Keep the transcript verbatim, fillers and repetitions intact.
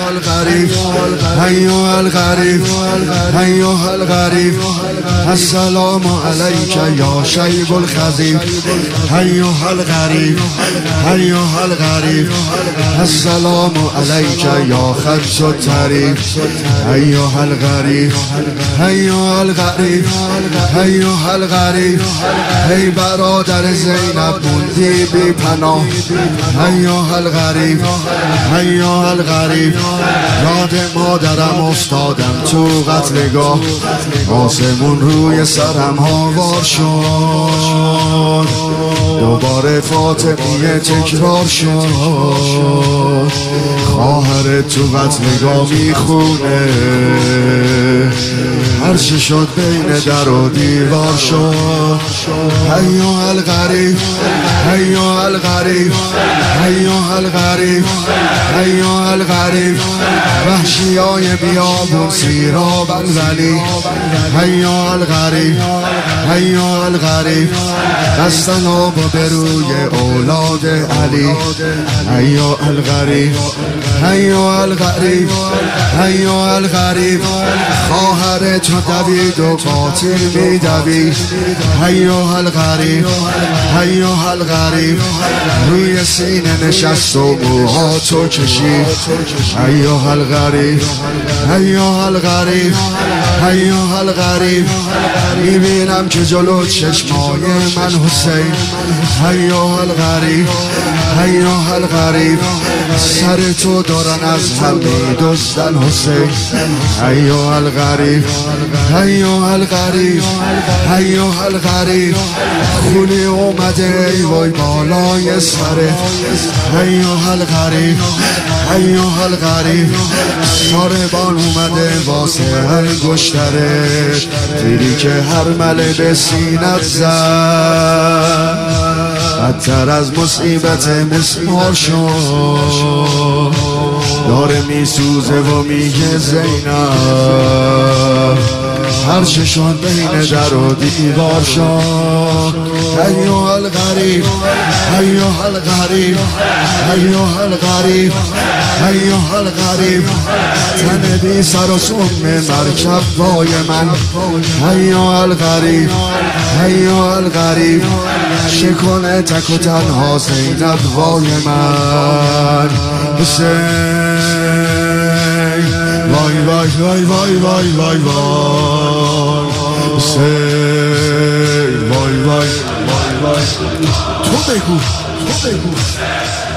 الغریب ایها الغریب ایها الغریب السلام علیک یا شیب الخضیب ایها الغریب ایها الغریب السلام علیک یا خبز الطریب ایها الغریب ایها الغریب ایها الغریب ای برادر زینب موندی بی پناه ایها الغریب ایها الغریب یاد مادرم افتادم تو قتلگاه آسمون روی سرم هاوار شد دوباره فاطمیه تکرار شد خواهر تو قتلگاه میخونه هر چه شد بین در و دیوار شد ایها الغریب ایها الغریب ایها الغریب ایها الغریب وحشیای بیابون سیراب الولی ایها الغریب ایها الغریب دستن آب به روی اولاد علی ایها الغریب ایها الغریب ایها الغریب خواهر تو دوید و قاتل می دوید ایها الغریب ایها الغریب روی سینه نشست و موها تو کشید ایها الغریب ایها الغریب ایها الغریب میبینم که جلو چشمای من حسین ایها الغریب ایها الغریب سر تو دارن از هم میدزدن حسین ایها الغریب ایها الغریب ایها الغریب خونی اومده ای وای بالای سره ایها الغریب ایها الغریب ساربان اومده واسه انگشتره تیری که هر مله به سینت زد بدتر از مصیبت مسمار شد داره میسوزه و میگه زینب هر چه شد بین در و دیوار شد ایها الغریب ایها الغریب ایها الغریب ایها الغریب تن بی سر و سم مرکب وای من ایها الغریب ایها الغریب شکنه تک و تنها زینب وای من حسین وای وای وای وای وای وای وای حسین وای وای وای وای تو بگو تو بگو